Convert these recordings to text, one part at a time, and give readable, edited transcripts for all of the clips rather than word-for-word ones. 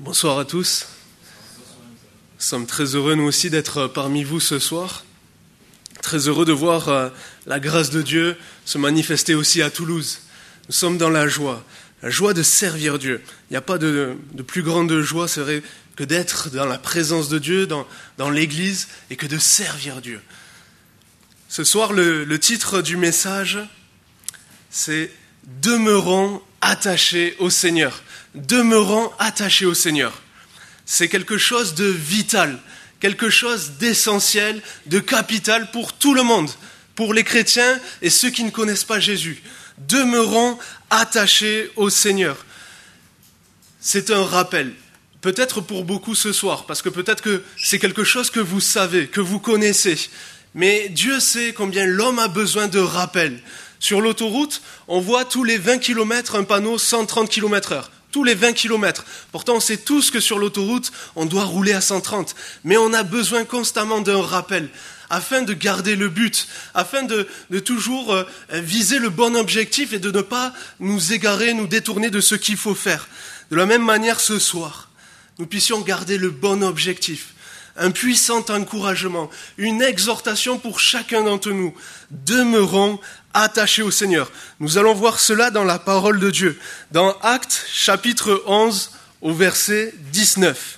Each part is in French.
Bonsoir à tous. Nous sommes très heureux, nous aussi, d'être parmi vous ce soir. Très heureux de voir la grâce de Dieu se manifester aussi à Toulouse. Nous sommes dans la joie de servir Dieu. Il n'y a pas de plus grande joie, c'est vrai, que d'être dans la présence de Dieu, dans l'Église, et que de servir Dieu. Ce soir, le titre du message, c'est « Demeurons attachés au Seigneur ». Demeurons attachés au Seigneur. C'est quelque chose de vital, quelque chose d'essentiel, de capital pour tout le monde, pour les chrétiens et ceux qui ne connaissent pas Jésus. Demeurons attachés au Seigneur. C'est un rappel, peut-être pour beaucoup ce soir, parce que peut-être que c'est quelque chose que vous savez, que vous connaissez. Mais Dieu sait combien l'homme a besoin de rappel. Sur l'autoroute, on voit tous les 20 km un panneau 130 km/h. Tous les 20 km. Pourtant, on sait tous que sur l'autoroute, on doit rouler à 130. Mais on a besoin constamment d'un rappel, afin de garder le but, afin de toujours viser le bon objectif et de ne pas nous égarer, nous détourner de ce qu'il faut faire. De la même manière, ce soir, nous puissions garder le bon objectif. Un puissant encouragement, une exhortation pour chacun d'entre nous. Demeurons attachés au Seigneur. Nous allons voir cela dans la parole de Dieu, dans Actes chapitre 11 au verset 19.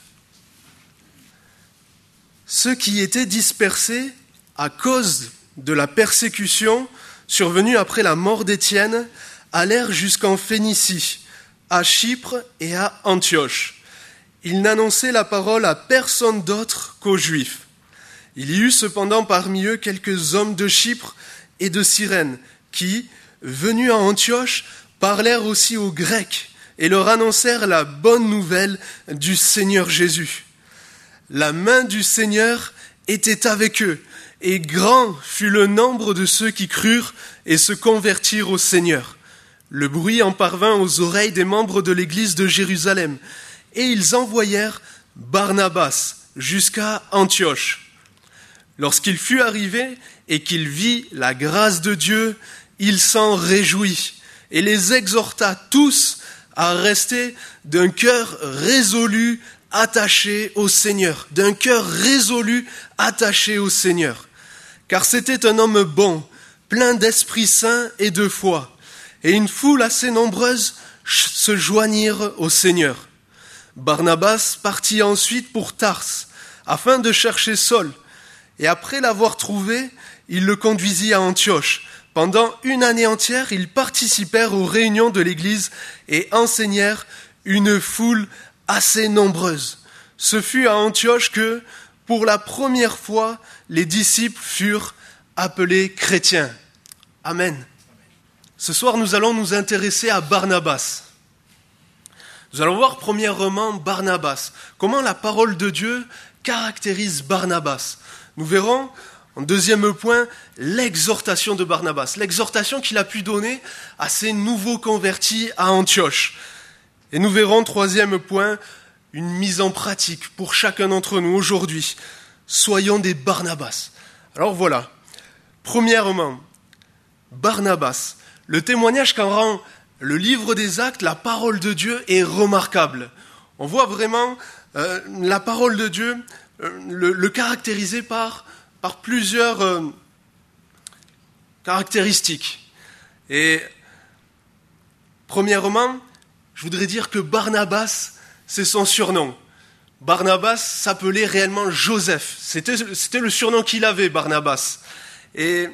Ceux qui étaient dispersés à cause de la persécution survenue après la mort d'Étienne allèrent jusqu'en Phénicie, à Chypre et à Antioche. Ils n'annonçaient la parole à personne d'autre qu'aux Juifs. Il y eut cependant parmi eux quelques hommes de Chypre et de Cyrène qui, venus à Antioche, parlèrent aussi aux Grecs et leur annoncèrent la bonne nouvelle du Seigneur Jésus. La main du Seigneur était avec eux, et grand fut le nombre de ceux qui crurent et se convertirent au Seigneur. Le bruit en parvint aux oreilles des membres de l'église de Jérusalem, et ils envoyèrent Barnabas jusqu'à Antioche. Lorsqu'il fut arrivé et qu'il vit la grâce de Dieu, il s'en réjouit et les exhorta tous à rester d'un cœur résolu, attaché au Seigneur. D'un cœur résolu, attaché au Seigneur. Car c'était un homme bon, plein d'Esprit Saint et de foi. Et une foule assez nombreuse se joignirent au Seigneur. Barnabas partit ensuite pour Tarse, afin de chercher Saul. Et après l'avoir trouvé, il le conduisit à Antioche. Pendant une année entière, ils participèrent aux réunions de l'Église et enseignèrent une foule assez nombreuse. Ce fut à Antioche que, pour la première fois, les disciples furent appelés chrétiens. Amen. Ce soir, nous allons nous intéresser à Barnabas. Nous allons voir premièrement Barnabas. Comment la parole de Dieu caractérise Barnabas. Nous verrons en deuxième point l'exhortation de Barnabas. L'exhortation qu'il a pu donner à ces nouveaux convertis à Antioche. Et nous verrons troisième point une mise en pratique pour chacun d'entre nous aujourd'hui. Soyons des Barnabas. Alors voilà. Premièrement, Barnabas. Le témoignage qu'en rend le livre des Actes, la parole de Dieu est remarquable. On voit vraiment la parole de Dieu le caractériser par plusieurs caractéristiques. Et premièrement, je voudrais dire que Barnabas, c'est son surnom. Barnabas s'appelait réellement Joseph. C'était le surnom qu'il avait, Barnabas. Et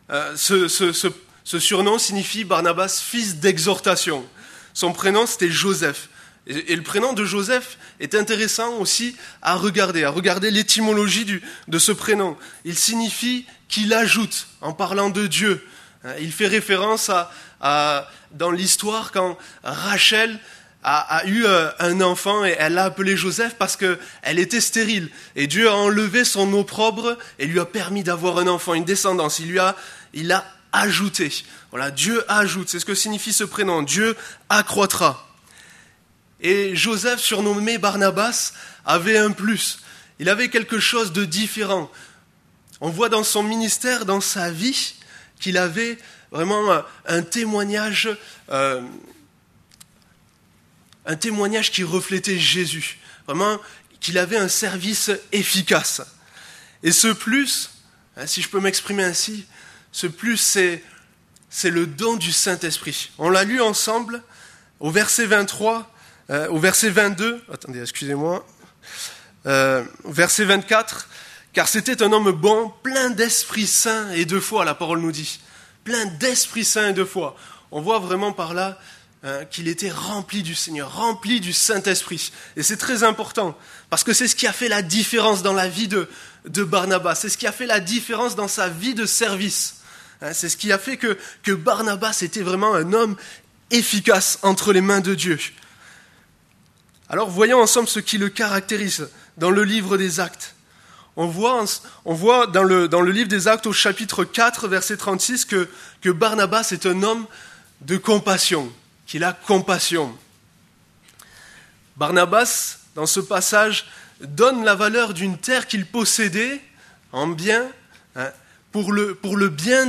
ce surnom signifie Barnabas, fils d'exhortation. Son prénom, c'était Joseph. Et le prénom de Joseph est intéressant aussi à regarder l'étymologie de ce prénom. Il signifie qu'il ajoute, en parlant de Dieu. Il fait référence dans l'histoire quand Rachel a eu un enfant et elle l'a appelé Joseph parce qu'elle était stérile. Et Dieu a enlevé son opprobre et lui a permis d'avoir un enfant, une descendance. Il l'a ajouté. Voilà, Dieu ajoute, c'est ce que signifie ce prénom. Dieu accroîtra. Et Joseph, surnommé Barnabas, avait un plus. Il avait quelque chose de différent. On voit dans son ministère, dans sa vie, qu'il avait vraiment un témoignage un témoignage qui reflétait Jésus. Vraiment, qu'il avait un service efficace. Et ce plus, si je peux m'exprimer ainsi, ce plus c'est le don du Saint-Esprit. On l'a lu ensemble au verset 23, au verset 22, attendez, excusez-moi, au verset 24, car c'était un homme bon, plein d'Esprit Saint et de foi, la parole nous dit. Plein d'Esprit Saint et de foi. On voit vraiment par là qu'il était rempli du Seigneur, rempli du Saint-Esprit. Et c'est très important, parce que c'est ce qui a fait la différence dans la vie de Barnabas. C'est ce qui a fait la différence dans sa vie de service. C'est ce qui a fait que Barnabas était vraiment un homme efficace entre les mains de Dieu. Alors voyons ensemble ce qui le caractérise dans le livre des Actes. On voit dans le livre des Actes au chapitre 4, verset 36, que Barnabas est un homme de compassion, qu'il a compassion. Barnabas, dans ce passage, donne la valeur d'une terre qu'il possédait en bien, pour le bien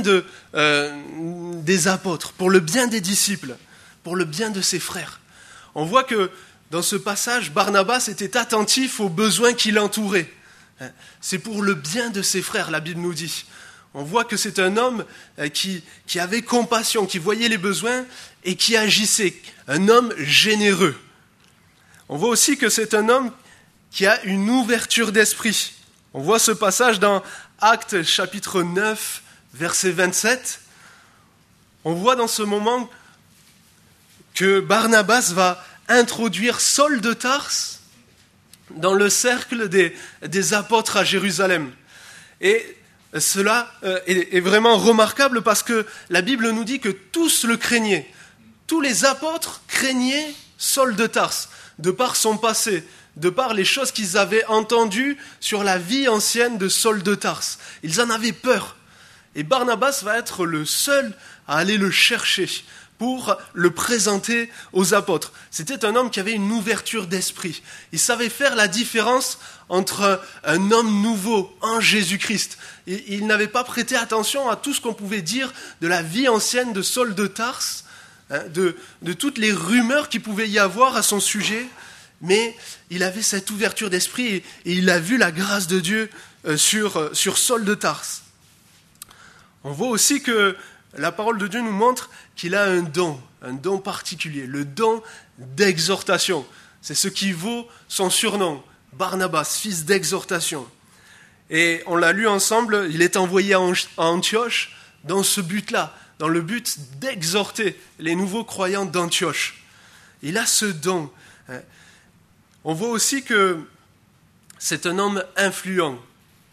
des apôtres, pour le bien des disciples, pour le bien de ses frères. On voit que dans ce passage, Barnabas était attentif aux besoins qui l'entouraient. C'est pour le bien de ses frères, la Bible nous dit. On voit que c'est un homme qui avait compassion, qui voyait les besoins et qui agissait. Un homme généreux. On voit aussi que c'est un homme qui a une ouverture d'esprit. On voit ce passage dans Actes chapitre 9, verset 27. On voit dans ce moment que Barnabas va introduire Saul de Tarse dans le cercle des apôtres à Jérusalem. Et cela est vraiment remarquable parce que la Bible nous dit que tous le craignaient. Tous les apôtres craignaient Saul de Tarse, de par son passé, de par les choses qu'ils avaient entendues sur la vie ancienne de Saul de Tarse. Ils en avaient peur. Et Barnabas va être le seul à aller le chercher pour le présenter aux apôtres. C'était un homme qui avait une ouverture d'esprit. Il savait faire la différence entre un homme nouveau en Jésus-Christ. Il n'avait pas prêté attention à tout ce qu'on pouvait dire de la vie ancienne de Saul de Tarse, de toutes les rumeurs qu'il pouvait y avoir à son sujet, mais il avait cette ouverture d'esprit et il a vu la grâce de Dieu sur Saul de Tarse. On voit aussi que la parole de Dieu nous montre qu'il a un don particulier, le don d'exhortation. C'est ce qui vaut son surnom, Barnabas, fils d'exhortation. Et on l'a lu ensemble, il est envoyé à Antioche dans ce but-là, dans le but d'exhorter les nouveaux croyants d'Antioche. Il a ce don. On voit aussi que c'est un homme influent.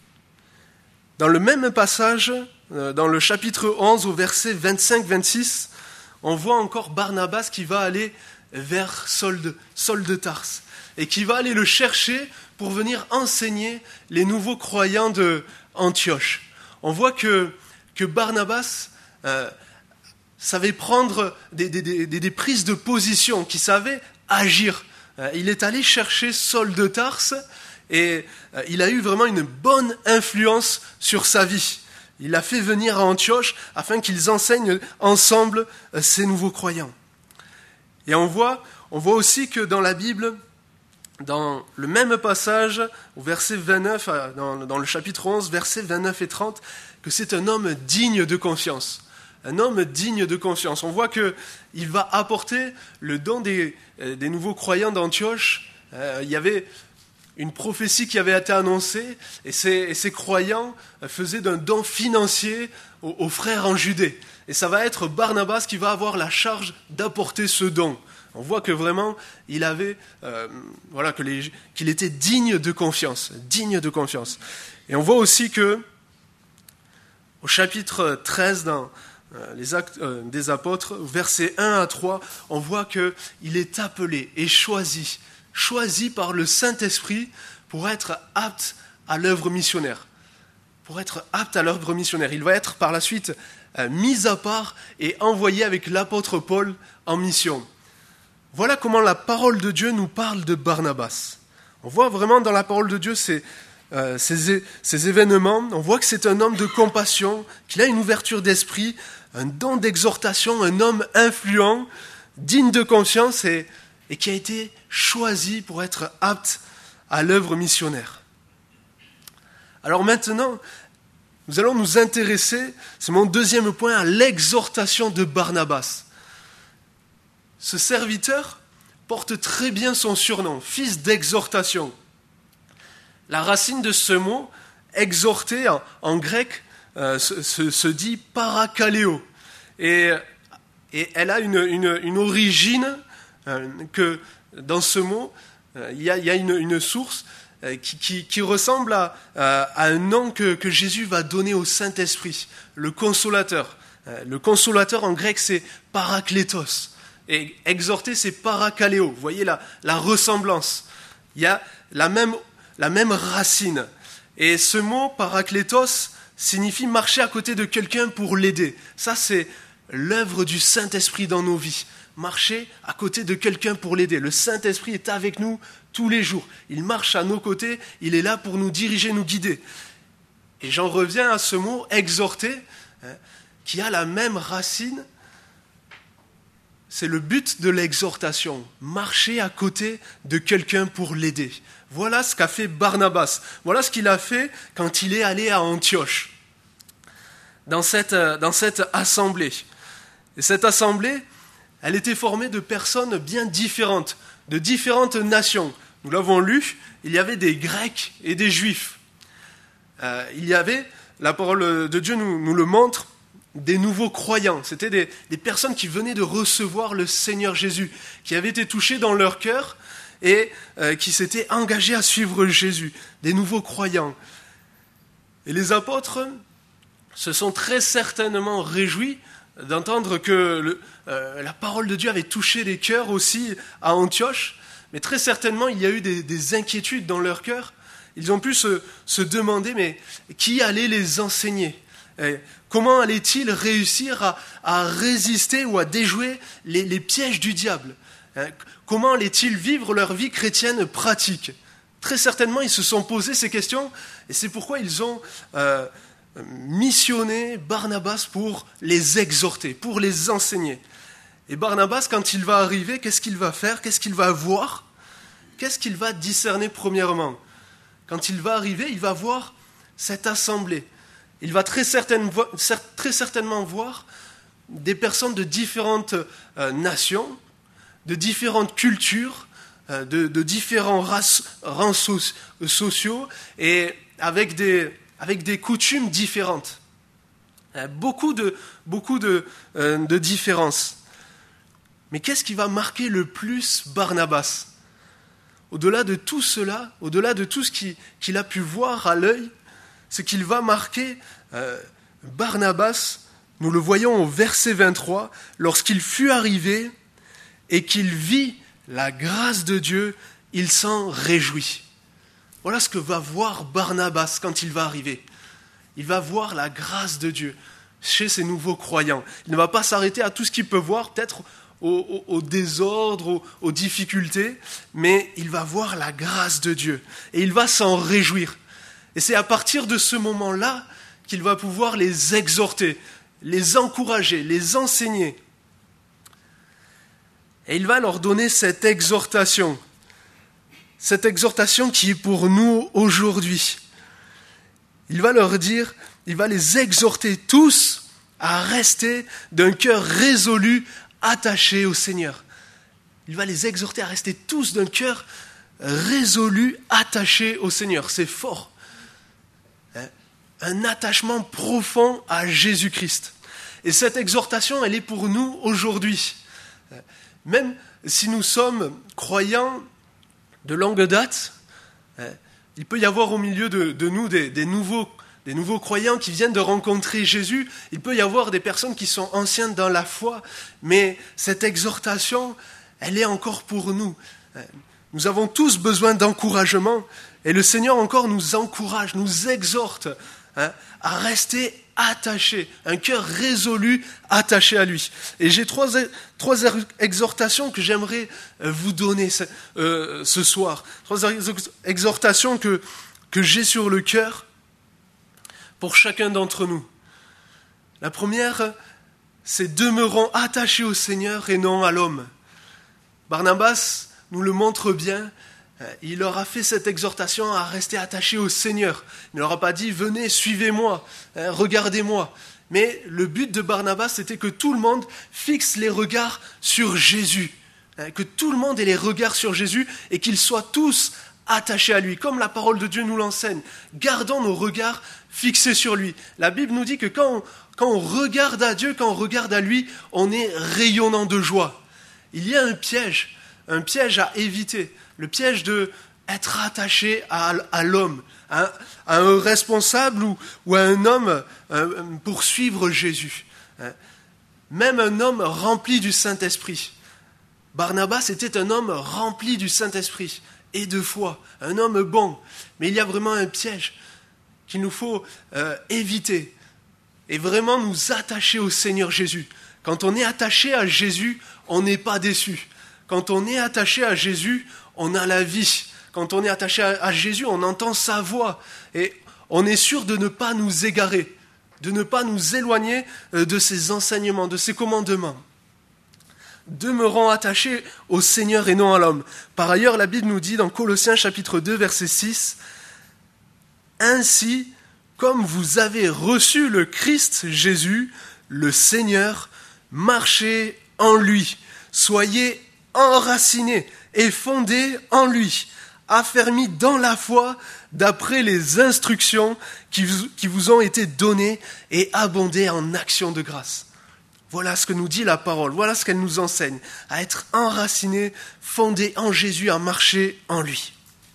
Dans le même passage, dans le chapitre 11, au verset 25-26, on voit encore Barnabas qui va aller vers Saul de Tarse et qui va aller le chercher pour venir enseigner les nouveaux croyants de Antioche. On voit que Barnabas savait prendre des prises de position, qui savait agir. Il est allé chercher Saul de Tarse et il a eu vraiment une bonne influence sur sa vie. Il l'a fait venir à Antioche afin qu'ils enseignent ensemble ces nouveaux croyants. Et on voit aussi que dans la Bible, dans le même passage, au verset 29, dans le chapitre 11, versets 29 et 30, que c'est un homme digne de confiance. Un homme digne de confiance. On voit qu'il va apporter le don des nouveaux croyants d'Antioche. Il y avait une prophétie qui avait été annoncée, et ces croyants faisaient d'un don financier aux frères en Judée. Et ça va être Barnabas qui va avoir la charge d'apporter ce don. On voit que vraiment, il avait, qu'il était digne de confiance, digne de confiance. Et on voit aussi que, au chapitre 13, dans les Actes des Apôtres, versets 1 à 3, on voit qu'il est appelé et choisi par le Saint-Esprit pour être apte à l'œuvre missionnaire. Il va être par la suite mis à part et envoyé avec l'apôtre Paul en mission. Voilà comment la parole de Dieu nous parle de Barnabas. On voit vraiment dans la parole de Dieu ces événements. On voit que c'est un homme de compassion, qu'il a une ouverture d'esprit, un don d'exhortation, un homme influent, digne de confiance et et qui a été choisi pour être apte à l'œuvre missionnaire. Alors maintenant, nous allons nous intéresser, c'est mon deuxième point, à l'exhortation de Barnabas. Ce serviteur porte très bien son surnom, fils d'exhortation. La racine de ce mot, exhorter en grec, se dit parakaleo. Et elle a une origine que dans ce mot, il y a une source qui ressemble à un nom que Jésus va donner au Saint-Esprit, le consolateur. Le consolateur en grec, c'est paraklétos. Et exhorter, c'est parakaleo. Vous voyez la ressemblance. Il y a la même racine. Et ce mot, paraklétos, signifie marcher à côté de quelqu'un pour l'aider. Ça, c'est l'œuvre du Saint-Esprit dans nos vies. Marcher à côté de quelqu'un pour l'aider. Le Saint-Esprit est avec nous tous les jours. Il marche à nos côtés, il est là pour nous diriger, nous guider. Et j'en reviens à ce mot, exhorter, qui a la même racine. C'est le but de l'exhortation, marcher à côté de quelqu'un pour l'aider. Voilà ce qu'a fait Barnabas. Voilà ce qu'il a fait quand il est allé à Antioche, dans cette assemblée. Et cette assemblée, elle était formée de personnes bien différentes, de différentes nations. Nous l'avons lu, il y avait des Grecs et des Juifs. Il y avait, la parole de Dieu nous le montre, des nouveaux croyants. C'était des personnes qui venaient de recevoir le Seigneur Jésus, qui avaient été touchés dans leur cœur et qui s'étaient engagés à suivre Jésus, des nouveaux croyants. Et les apôtres se sont très certainement réjouis d'entendre que la parole de Dieu avait touché les cœurs aussi à Antioche, mais très certainement il y a eu des inquiétudes dans leur cœur. Ils ont pu se demander, mais qui allait les enseigner ? Comment allaient-ils réussir à résister ou à déjouer les pièges du diable ? Comment allaient-ils vivre leur vie chrétienne pratique ? Très certainement, ils se sont posé ces questions, et c'est pourquoi ils ont missionné Barnabas pour les exhorter, pour les enseigner. Et Barnabas, quand il va arriver, qu'est-ce qu'il va faire ? Qu'est-ce qu'il va voir ? Qu'est-ce qu'il va discerner premièrement ? Quand il va arriver, il va voir cette assemblée. Il va très certainement voir des personnes de différentes nations, de différentes cultures, de différents rangs sociaux et avec des coutumes différentes. Beaucoup de différences. Mais qu'est-ce qui va marquer le plus Barnabas ? Au-delà de tout cela, au-delà de tout ce qu'il a pu voir à l'œil, ce qu'il va marquer Barnabas, nous le voyons au verset 23, lorsqu'il fut arrivé et qu'il vit la grâce de Dieu, il s'en réjouit. Voilà ce que va voir Barnabas quand il va arriver. Il va voir la grâce de Dieu chez ces nouveaux croyants. Il ne va pas s'arrêter à tout ce qu'il peut voir, peut-être au désordre, aux difficultés, mais il va voir la grâce de Dieu et il va s'en réjouir. Et c'est à partir de ce moment-là qu'il va pouvoir les exhorter, les encourager, les enseigner. Et il va leur donner cette exhortation qui est pour nous aujourd'hui. Il va leur dire, il va les exhorter tous à rester d'un cœur résolu, attaché au Seigneur. Il va les exhorter à rester tous d'un cœur résolu, attaché au Seigneur. C'est fort. Un attachement profond à Jésus-Christ. Et cette exhortation, elle est pour nous aujourd'hui. Même si nous sommes croyants de longue date, il peut y avoir au milieu de nous des nouveaux croyants qui viennent de rencontrer Jésus. Il peut y avoir des personnes qui sont anciennes dans la foi, mais cette exhortation, elle est encore pour nous. Nous avons tous besoin d'encouragement, et le Seigneur encore nous encourage, nous exhorte à rester attachés, un cœur résolu, attaché à lui. Et j'ai trois exhortations que j'aimerais vous donner ce soir. Trois exhortations que j'ai sur le cœur pour chacun d'entre nous. La première, c'est demeurons attachés au Seigneur et non à l'homme. Barnabas nous le montre bien. Il leur a fait cette exhortation à rester attachés au Seigneur. Il ne leur a pas dit « Venez, suivez-moi, regardez-moi ». Mais le but de Barnabas, c'était que tout le monde fixe les regards sur Jésus. Que tout le monde ait les regards sur Jésus et qu'ils soient tous attachés à lui, comme la parole de Dieu nous l'enseigne. Gardons nos regards fixés sur lui. La Bible nous dit que quand on regarde à Dieu, quand on regarde à lui, on est rayonnant de joie. Il y a un piège à éviter, le piège d'être attaché à l'homme, à un responsable ou à un homme pour suivre Jésus. Même un homme rempli du Saint-Esprit. Barnabas était un homme rempli du Saint-Esprit et de foi, un homme bon. Mais il y a vraiment un piège qu'il nous faut éviter et vraiment nous attacher au Seigneur Jésus. Quand on est attaché à Jésus, on n'est pas déçu. Quand on est attaché à Jésus, on a la vie. Quand on est attaché à Jésus, on entend sa voix et on est sûr de ne pas nous égarer, de ne pas nous éloigner de ses enseignements, de ses commandements. Demeurons attachés au Seigneur et non à l'homme. Par ailleurs, la Bible nous dit dans Colossiens chapitre 2, verset 6, « Ainsi, comme vous avez reçu le Christ Jésus, le Seigneur, marchez en lui, soyez enracinés et fondés en lui, affermis dans la foi d'après les instructions qui vous ont été données et abondez en actions de grâce. » Voilà ce que nous dit la parole, voilà ce qu'elle nous enseigne, à être enracinés, fondés en Jésus, à marcher en lui.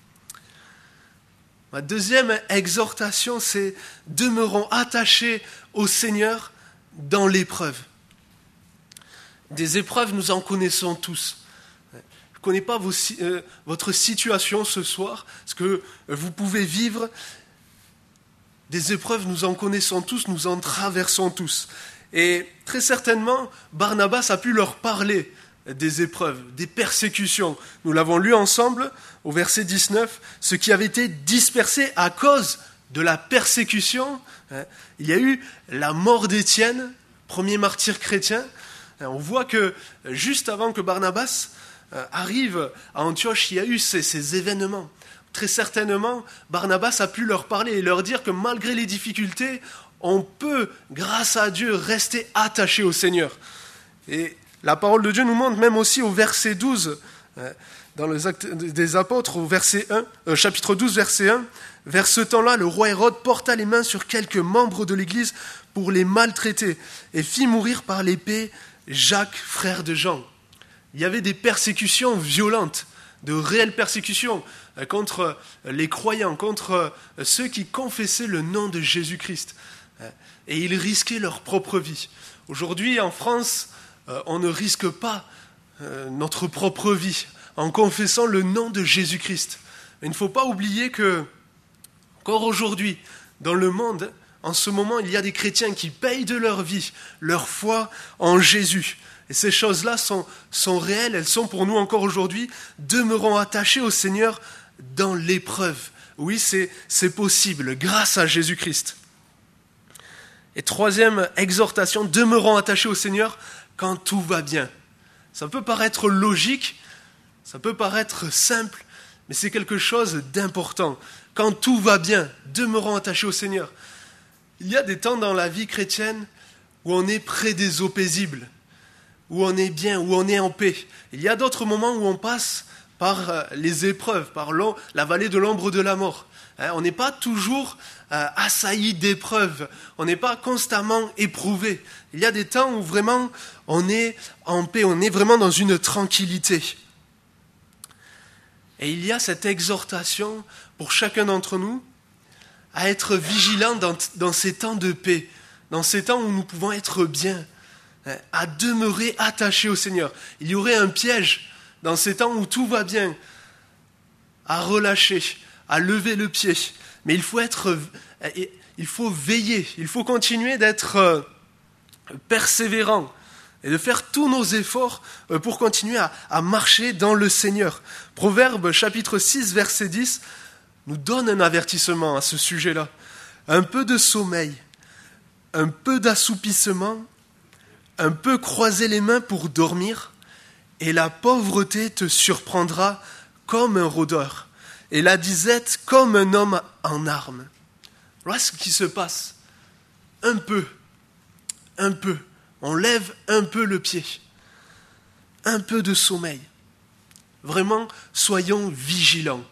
Ma deuxième exhortation, c'est « Demeurons attachés au Seigneur dans l'épreuve ». Des épreuves, nous en connaissons tous. Je ne connais pas votre situation ce soir, ce que vous pouvez vivre. Des épreuves, nous en connaissons tous, nous en traversons tous. Et très certainement, Barnabas a pu leur parler des épreuves, des persécutions. Nous l'avons lu ensemble au verset 19, ce qui avait été dispersé à cause de la persécution. Il y a eu la mort d'Étienne, premier martyr chrétien. On voit que juste avant que Barnabas arrive à Antioche, il y a eu ces événements. Très certainement, Barnabas a pu leur parler et leur dire que malgré les difficultés, on peut, grâce à Dieu, rester attaché au Seigneur. Et la parole de Dieu nous montre même aussi au verset 12, dans les Actes des Apôtres, au chapitre 12, verset 1, « Vers ce temps-là, le roi Hérode porta les mains sur quelques membres de l'Église pour les maltraiter et fit mourir par l'épée Jacques, frère de Jean. » Il y avait des persécutions violentes, de réelles persécutions contre les croyants, contre ceux qui confessaient le nom de Jésus-Christ. Et ils risquaient leur propre vie. Aujourd'hui, en France, on ne risque pas notre propre vie en confessant le nom de Jésus-Christ. Mais il ne faut pas oublier que, encore aujourd'hui, dans le monde, en ce moment, il y a des chrétiens qui payent de leur vie, leur foi en Jésus. Et ces choses-là sont réelles, elles sont pour nous encore aujourd'hui. Demeurons attachés au Seigneur dans l'épreuve. Oui, c'est possible, grâce à Jésus-Christ. Et troisième exhortation, demeurons attachés au Seigneur quand tout va bien. Ça peut paraître logique, ça peut paraître simple, mais c'est quelque chose d'important. Quand tout va bien, demeurons attachés au Seigneur. Il y a des temps dans la vie chrétienne où on est près des eaux paisibles, où on est bien, où on est en paix. Il y a d'autres moments où on passe par les épreuves, par la vallée de l'ombre de la mort. On n'est pas toujours assailli d'épreuves, on n'est pas constamment éprouvé. Il y a des temps où vraiment on est en paix, on est vraiment dans une tranquillité. Et il y a cette exhortation pour chacun d'entre nous à être vigilant dans ces temps de paix, dans ces temps où nous pouvons être bien, à demeurer attachés au Seigneur. Il y aurait un piège dans ces temps où tout va bien, à relâcher, à lever le pied. Mais il faut veiller, il faut continuer d'être persévérant et de faire tous nos efforts pour continuer à marcher dans le Seigneur. Proverbe chapitre 6, verset 10 nous donne un avertissement à ce sujet-là. Un peu de sommeil, un peu d'assoupissement, un peu croiser les mains pour dormir, et la pauvreté te surprendra comme un rôdeur, et la disette comme un homme en armes. Voilà ce qui se passe. Un peu, on lève un peu le pied, un peu de sommeil. Vraiment, soyons vigilants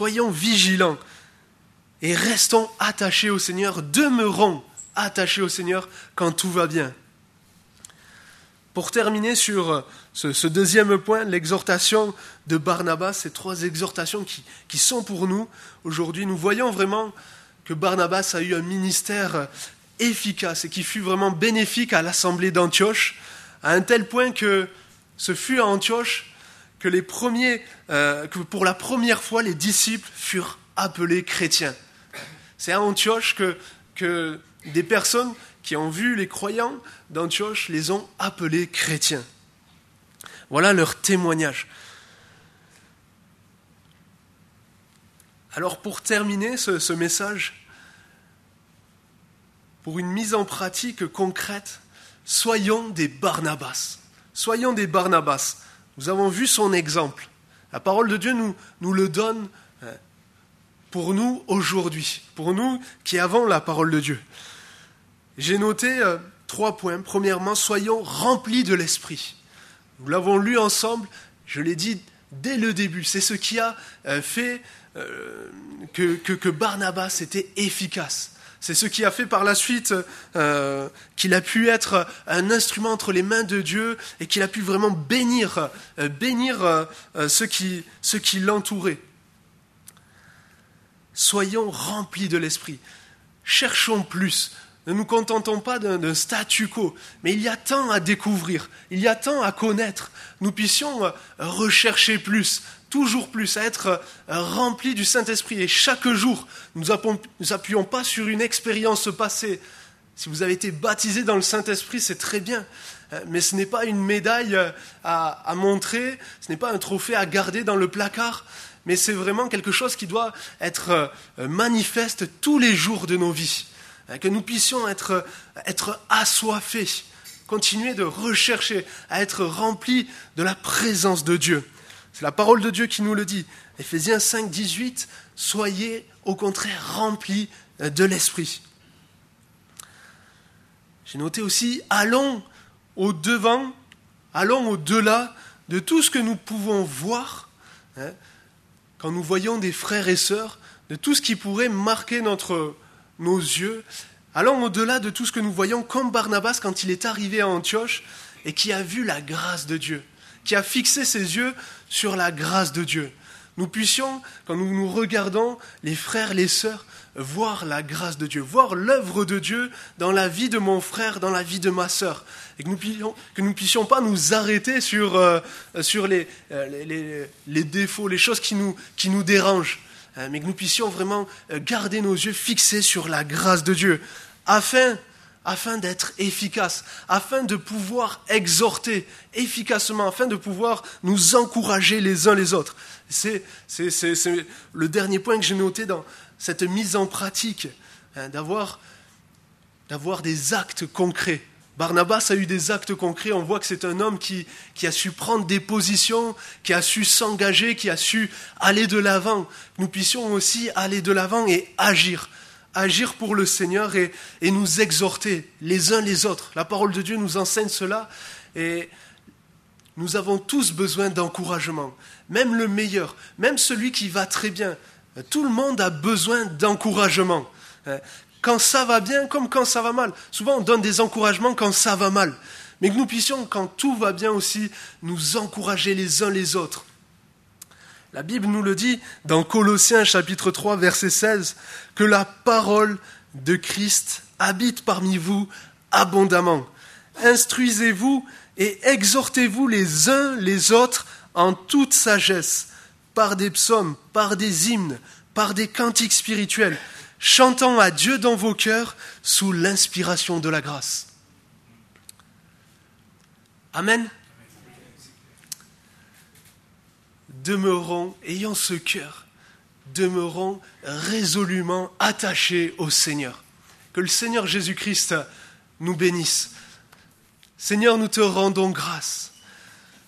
et restons attachés au Seigneur, demeurons attachés au Seigneur quand tout va bien. Pour terminer sur ce deuxième point, l'exhortation de Barnabas, ces trois exhortations qui sont pour nous aujourd'hui, nous voyons vraiment que Barnabas a eu un ministère efficace et qui fut vraiment bénéfique à l'assemblée d'Antioche, à un tel point que ce fut à Antioche que pour la première fois les disciples furent appelés chrétiens. C'est à Antioche que des personnes qui ont vu les croyants d'Antioche les ont appelés chrétiens. Voilà leur témoignage. Alors pour terminer ce message, pour une mise en pratique concrète, soyons des Barnabas. Soyons des Barnabas. Nous avons vu son exemple. La parole de Dieu nous le donne pour nous aujourd'hui, pour nous qui avons la parole de Dieu. J'ai noté 3 points. Premièrement, soyons remplis de l'Esprit. Nous l'avons lu ensemble, je l'ai dit dès le début. C'est ce qui a fait que Barnabas était efficace. C'est ce qui a fait par la suite qu'il a pu être un instrument entre les mains de Dieu et qu'il a pu vraiment bénir ceux qui l'entouraient. Soyons remplis de l'Esprit. Cherchons plus. Ne nous contentons pas d'un statu quo, mais il y a tant à découvrir, il y a tant à connaître. Nous puissions rechercher plus, toujours plus, à être remplis du Saint-Esprit. Et chaque jour, nous appuyons pas sur une expérience passée. Si vous avez été baptisé dans le Saint-Esprit, c'est très bien. Mais ce n'est pas une médaille à montrer, ce n'est pas un trophée à garder dans le placard, mais c'est vraiment quelque chose qui doit être manifeste tous les jours de nos vies. Que nous puissions être assoiffés, continuer de rechercher, à être remplis de la présence de Dieu. C'est la parole de Dieu qui nous le dit. Éphésiens 5, 18, soyez au contraire remplis de l'Esprit. J'ai noté aussi, allons au-delà de tout ce que nous pouvons voir, quand nous voyons des frères et sœurs, de tout ce qui pourrait marquer nos yeux, allons au-delà de tout ce que nous voyons, comme Barnabas quand il est arrivé à Antioche et qui a vu la grâce de Dieu, qui a fixé ses yeux sur la grâce de Dieu. Nous puissions, quand nous nous regardons, les frères, les sœurs, voir la grâce de Dieu, voir l'œuvre de Dieu dans la vie de mon frère, dans la vie de ma sœur, et que nous puissions pas nous arrêter sur les défauts, les choses qui nous dérangent, mais que nous puissions vraiment garder nos yeux fixés sur la grâce de Dieu, afin d'être efficaces, afin de pouvoir exhorter efficacement, afin de pouvoir nous encourager les uns les autres. C'est le dernier point que j'ai noté dans cette mise en pratique, d'avoir des actes concrets. Barnabas a eu des actes concrets, on voit que c'est un homme qui a su prendre des positions, qui a su s'engager, qui a su aller de l'avant. Nous puissions aussi aller de l'avant et agir pour le Seigneur et nous exhorter les uns les autres. La parole de Dieu nous enseigne cela et nous avons tous besoin d'encouragement. Même le meilleur, même celui qui va très bien. Tout le monde a besoin d'encouragement. Quand ça va bien comme quand ça va mal. Souvent on donne des encouragements quand ça va mal. Mais que nous puissions, quand tout va bien aussi, nous encourager les uns les autres. La Bible nous le dit dans Colossiens chapitre 3 verset 16, que la parole de Christ habite parmi vous abondamment. Instruisez-vous et exhortez-vous les uns les autres en toute sagesse, par des psaumes, par des hymnes, par des cantiques spirituels, chantant à Dieu dans vos cœurs sous l'inspiration de la grâce. Amen. Demeurons, ayant ce cœur, demeurons résolument attachés au Seigneur. Que le Seigneur Jésus-Christ nous bénisse. Seigneur, nous te rendons grâce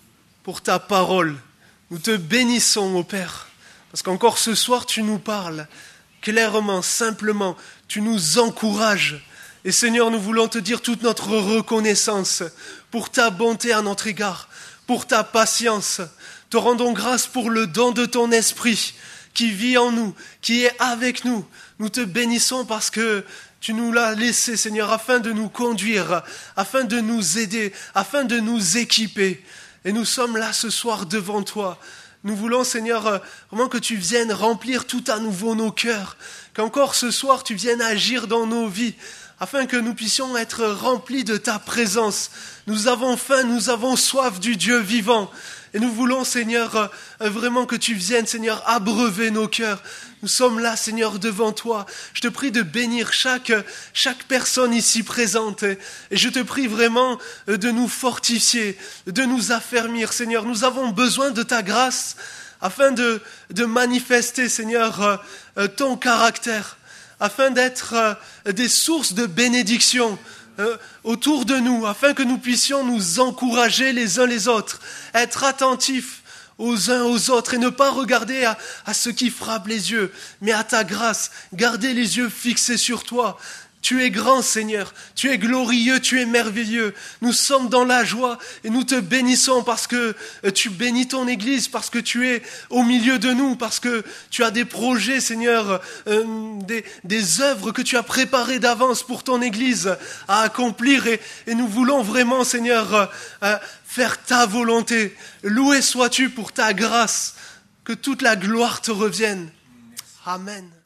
pour ta parole. Nous te bénissons, ô Père, parce qu'encore ce soir, tu nous parles clairement, simplement, tu nous encourages. Et Seigneur, nous voulons te dire toute notre reconnaissance pour ta bonté à notre égard, pour ta patience. Te rendons grâce pour le don de ton esprit qui vit en nous, qui est avec nous. Nous te bénissons parce que tu nous l'as laissé, Seigneur, afin de nous conduire, afin de nous aider, afin de nous équiper. Et nous sommes là ce soir devant toi. Nous voulons, Seigneur, vraiment que tu viennes remplir tout à nouveau nos cœurs, qu'encore ce soir tu viennes agir dans nos vies, afin que nous puissions être remplis de ta présence. Nous avons faim, nous avons soif du Dieu vivant. Et nous voulons, Seigneur, vraiment que tu viennes, Seigneur, abreuver nos cœurs. Nous sommes là, Seigneur, devant toi. Je te prie de bénir chaque personne ici présente. Et je te prie vraiment de nous fortifier, de nous affermir, Seigneur. Nous avons besoin de ta grâce afin de manifester, Seigneur, ton caractère, afin d'être des sources de bénédiction autour de nous, afin que nous puissions nous encourager les uns les autres, être attentifs aux uns aux autres et ne pas regarder à ce qui frappe les yeux, mais à ta grâce, garder les yeux fixés sur toi. Tu es grand, Seigneur, tu es glorieux, tu es merveilleux. Nous sommes dans la joie et nous te bénissons parce que tu bénis ton Église, parce que tu es au milieu de nous, parce que tu as des projets, Seigneur, des œuvres que tu as préparées d'avance pour ton Église à accomplir. Et nous voulons vraiment, Seigneur, faire ta volonté. Loué sois-tu pour ta grâce, que toute la gloire te revienne. Amen.